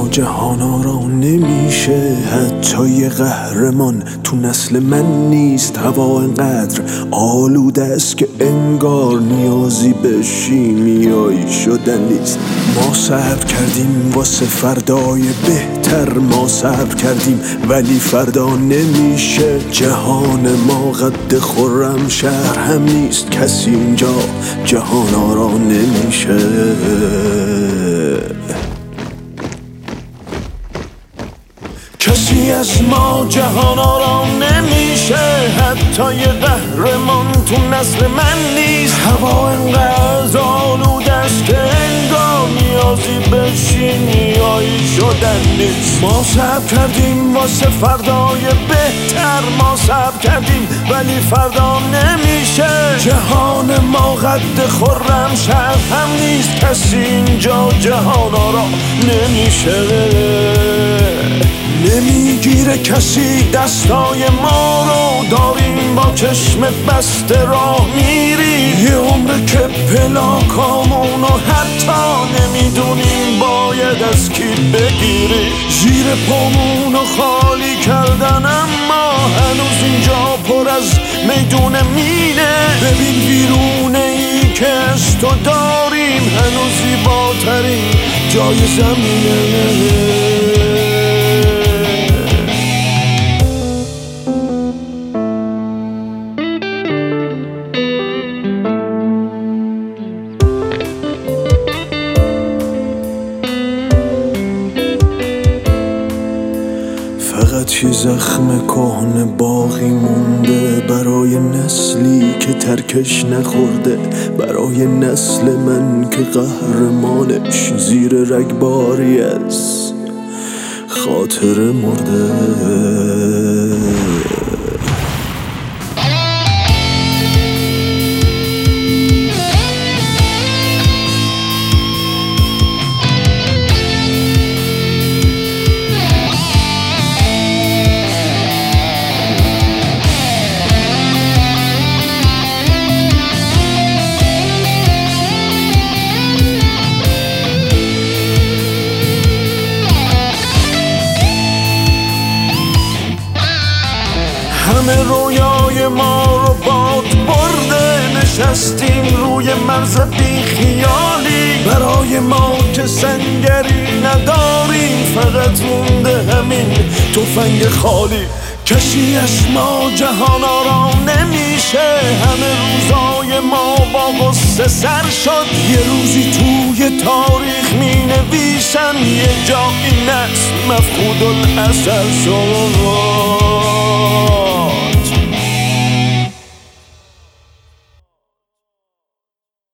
ما جهان آرا نمیشه. حتی یه قهرمان تو نسل من نیست. هوا انقدر آلوده است که انگار نیازی به شیمیایی شدن نیست. ما صبر کردیم واسه فردای بهتر، ما صبر کردیم ولی فردا نمیشه. جهان ما قد خرم شهر هم نیست. کسی اینجا جهان آرا نمیشه. کسی از ما جهان آرا نمیشه. حتی یه قهرمان تو نسل من نیست. هوا انقدر آلوده است که انگار نیازی به شیمیایی شدن نیست. ما صبر کردیم واسه فردای بهتر، ما صبر کردیم ولی فردا نمیشه. جهان ما قد خرم شهر هم نیست. کسی اینجا جهان آرا نمیشه. نمیگیره کسی دستای ما رو، داریم با چشم بسته راه میری. یه عمره که پلاکامونو حتی نمیدونیم باید از کی بگیری. زیر پامونو خالی کردن اما هنوز اینجا پر از میدون مینه. ببین ویرونه ای که از تو داریم هنوز زیباترین جای زمینه. فقط یه زخم کهنه باقی مونده برای نسلی که ترکش نخورده. برای نسل من که قهرمانش زیر رگباری از خاطر مرده. همه رویای ما رو باد برده. نشستیم روی مرز بی خیالی. برای ما که سنگری نداریم فقط مونده همین تفنگ خالی. کسی از ما جهان آرا نمیشه. همه روزای ما با غصه سر شد. یه روزی توی تاریخ می نویسن یه جا این نسل مفقود الاثر شد.